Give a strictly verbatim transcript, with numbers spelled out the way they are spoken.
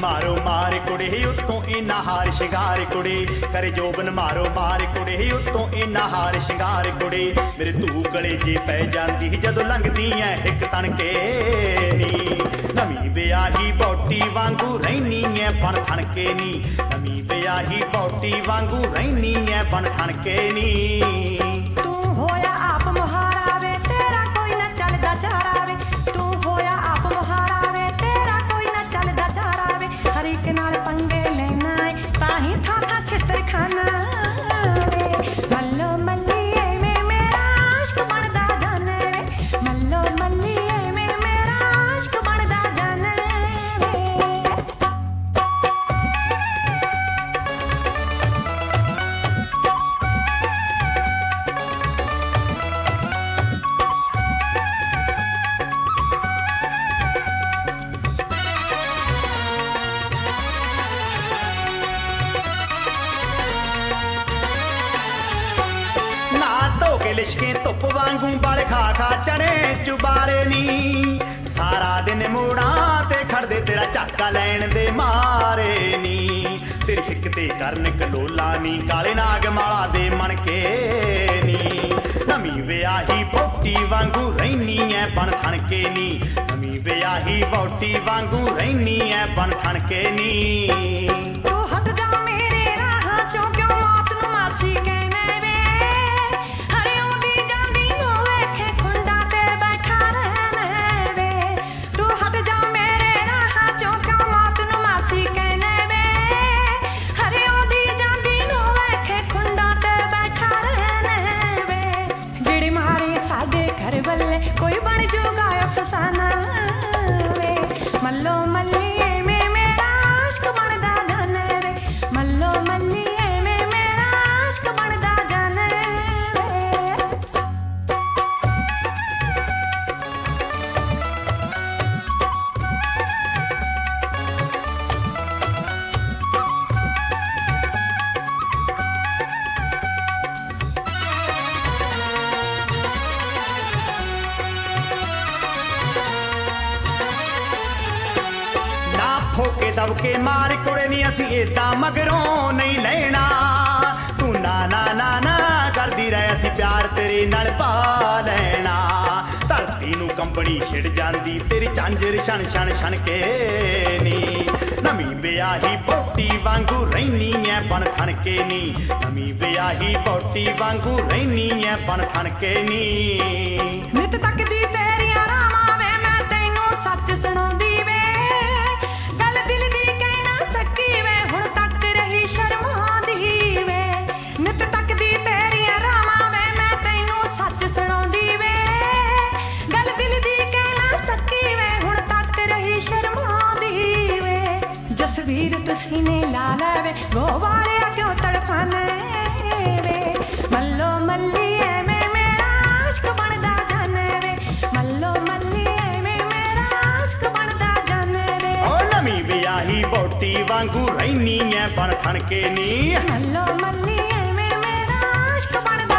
मारो मार कुड़े उत्तों इन्ना हार शिंगार कुड़े करे जोबन मारो मार कुड़े उत्तों इन्ना हार शिंगार कुड़े मेरे तू गले जे पै जांदी जदों लंघदी ऐ हिक तणके नी नवीं विआही बौटी वांगू रैनी ऐ बन ठणके नी नवीं विआही बौटी वांगू रैनी ऐ बन ठणके नी तू होया आप मुहारा वे तेरा कोई ना चलदा चारा वे तू होया आप मुहारा वे तेरा कोई ना चलदा चारा वे हर एक नाल पंगे लेना है ताही था था छितर खाना वे मल्लो मल्लिए में मेरा आशिक बनदा जाने वे मल्लो मल्लिए में मेरा आशिक बनदा जाने वे लिशके धुप वांगू बल खा खा चढ़े चुबारे नी सारा दिन मोड़ा ते खड़दे तेरा झाका लैन दे मारे नी तेरी हिक ते करन कलोला नी काले नाग माला दे मनके नी नवीं विआही बौटी वांगू रैनी ऐ बन ठणके नी नवीं विआही बौटी वांगू रैनी ऐ बन ठणके नी तू हट जा मेरे राह चों क्यों मौत नूं मासी कहने वे कोई बन जूगा अफसाना वे मल्लो मल्लिए में मेरा आशिक बनदा जाने वे मल्लो मल्लिए में मेरा आशिक बनदा जाने ठोके दबके मार कुड़े नी असी एदा मगरों नहीं लेना तू ना ना ना ना करदी रहे असी प्यार तेरे नाल पा लेना धरती नू कंबनी छिड़ जांदी तेरी झांझर छन छन छन के नी नवीं विआही बौटी वांगू रैनी ऐ बन ठणके नी नवीं विआही बौटी वांगू रैनी ऐ बन ठणके नी नित तकदी तेरियां रावां वे मैं तैनू सच सुणाउंदी वे तस्वीर तुसीने ला लवे वो वाले क्यों तड़पाने वे मल्लो मल्लिए में मेरा आशिक बनदा जाने वे मल्लो मल्लिए में मेरा आशिक बनदा जाने वे ओ नवीं विआही बौटी वांगू रैनी ऐ बन ठणके नी मल्लो मल्लिए में मेरा आशिक बनदा